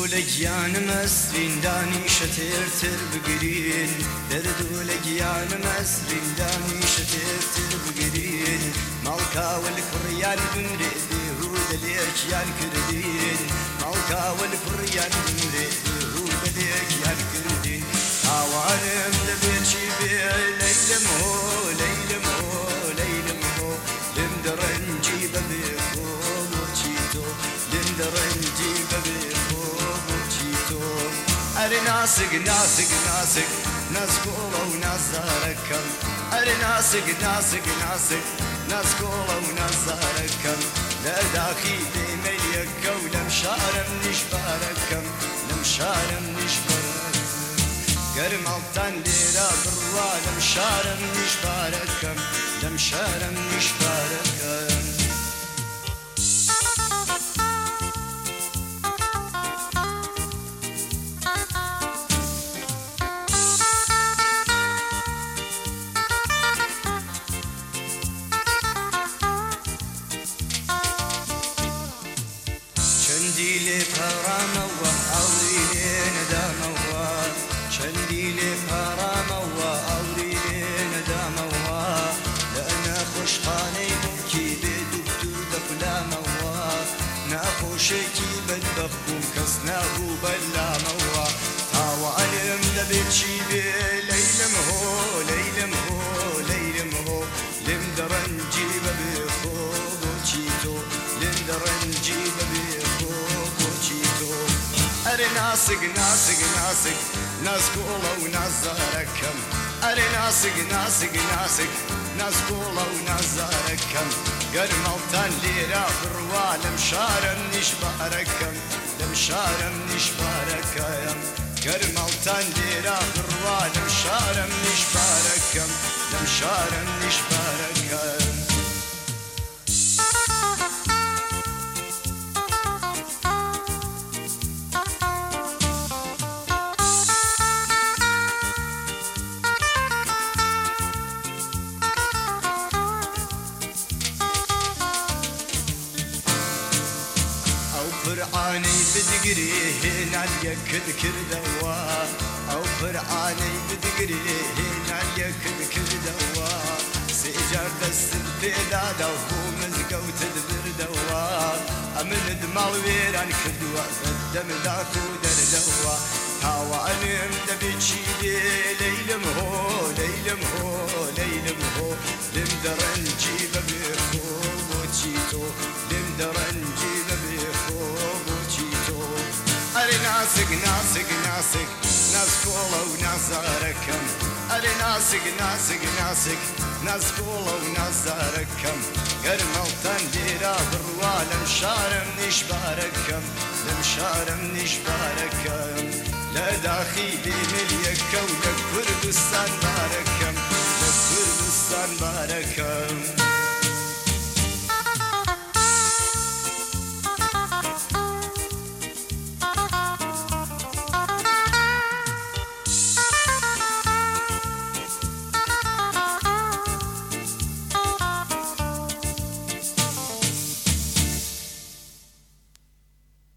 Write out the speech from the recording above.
لگیان مەسرین دانیشە تێرتر بگرین دەردوو لەگیان مەسرین دانیشە تێرتر بگرین ماڵکاوە کوڕیان بمرێ بێهودە لێکیان کردین ماڵکاوە کوڕیان بمرێ بێهودە لێکیان کردین ئاوانم دەبێت چی بێ لەیلم هۆ لەیلم هۆ لەیلم هۆ لێم دەڕەنجی بەبێ خۆ بۆچی تۆ لێم دەڕەنجی بەبێ أري ناسق ناسق ناسق ناسقولا ونازاركم أري ناسق ناسق ناسق ناسقولا ونازاركم لا داخي ديميك ولم شارم نشباركم لم شارم نشباركم قرم الطن ليرا بروا لم شارم نشباركم لم شارم نشباركم چندی پرامه و آوری ندامه و چندی پرامه و آوری ندامه و لأنا خوشخانه ممکی بدو دخلامه و نخوشکی بدبخم کس نهو بلامه و تاوالم دبچی به لیلم هو لیلم هو لیلم هو لم درنجی ببخو بوچیتو لم درنجی ببخو أري ناسق ناسق ناسق ناسقولا ونازاركم أري ناسق ناسق ناسق ناسقولا ونازاركم قرم الطن ليرا بروا لمشارم نشباركم لمشارم نشباركم قرم الطن ليرا بروا لمشارم نشباركم لمشارم نشباركم فرعاني بدقري هنا اليكد كردوا أو فرعاني بدقري هنا اليكد كردوا سيجار دست البلاد وهو مزقو تدبر دوا أمن دماغ ويران كدوا بالدم ذاكو دردوا هاوانم دبيتشي ليلم هو ليلم هو ليلم هو لم درنجي ببيخو وتشيتو لم درنجي ببيخو أري ناسق ناسق ناسق ناسقولا ونازاركم أري ناسق ناسق ناسق ناسقولا ونازاركم قرم الطن ليرا بروا لمشارم نشباركم لمشارم نشباركم لا داخلي مليك ولك كردستان باركم لك كردستان باركم